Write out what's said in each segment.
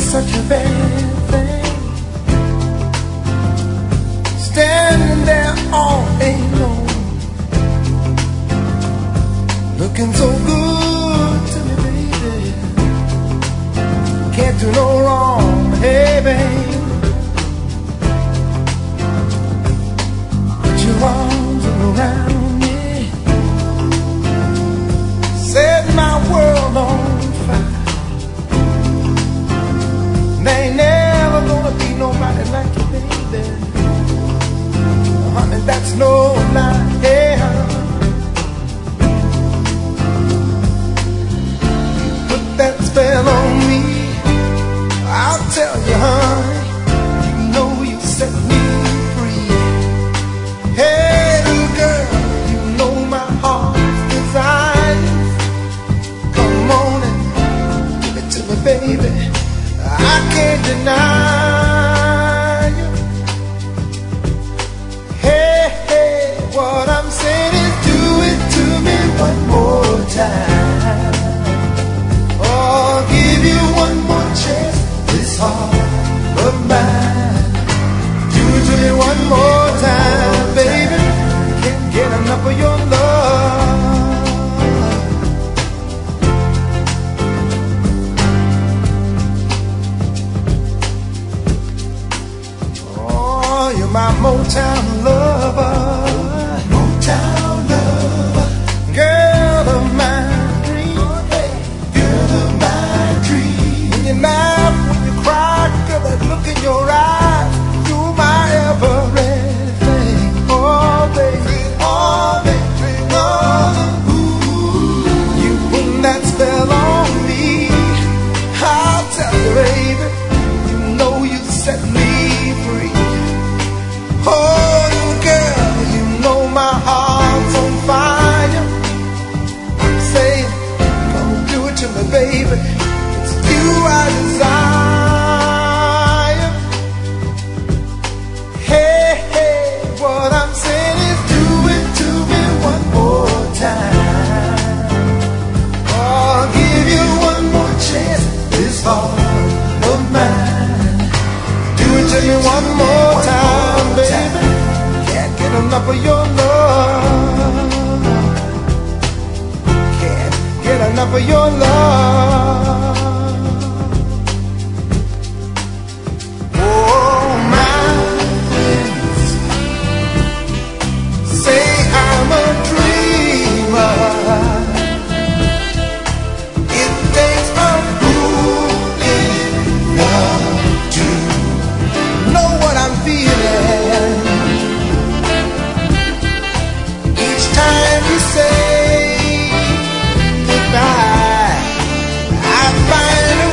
such a bad thing. Standing there all day long, looking so good to me, baby. Can't do no wrong, hey, babe. Put your arms around me, set my world on fire. There ain't never gonna be nobody like you, baby. Honey, that's no lie, yeah. You put that spell on me, I'll tell you, honey, you know you set me free. Hey, little girl, you know my heart's desire. Come on and give it to me, baby. I can't deny you. Hey, hey, what I'm saying is do it to me one more time. Oh, I'll give you one more chance, this heart of mine. Do it to me one more time, baby. Can't get enough of your love. My Motown lover, Motown lover, girl of my dream, girl of my dream. When you laugh, when you cry, girl, that look in your eyes, you're my everything. Oh, baby, oh, baby, oh, ooh. You put that spell on me, I'll tell you, baby, you know you set me free. Oh, girl, you know my heart's on fire. I'm saying, come do it to me, baby. It's you I desire. Hey, hey, what I'm saying is do it to me one more time. Oh, I'll give you one more chance, this heart of mine. Do it to me one more time, baby. Can't get enough of your love. Can't get enough of your love. Oh, my friends say I'm a dreamer. It takes a fool enough to know what I'm feeling. Each time you say goodbye, I find a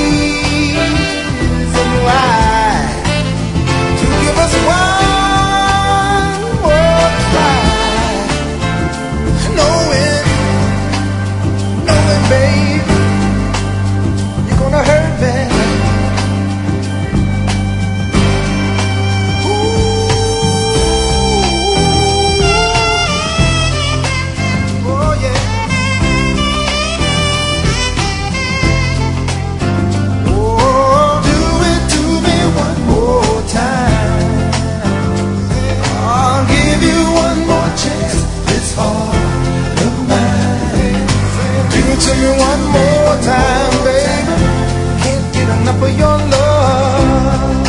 reason why to give us one more try. Knowing, baby, you're gonna hurt me. To me one more time, baby. Can't get enough of your love.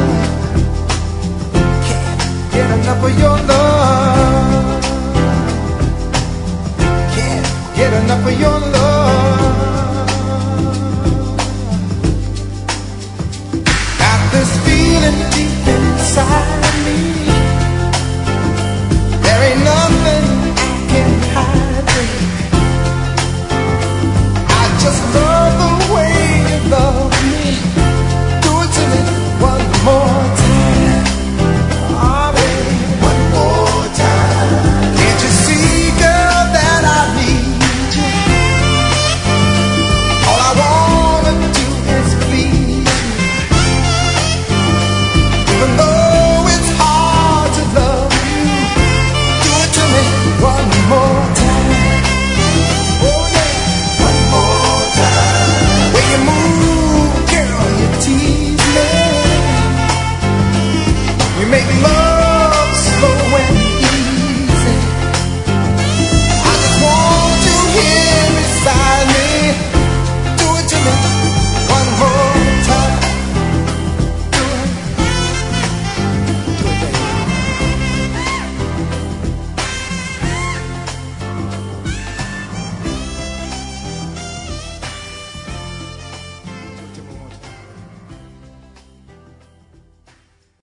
Can't get enough of your love. Can't get enough of your love.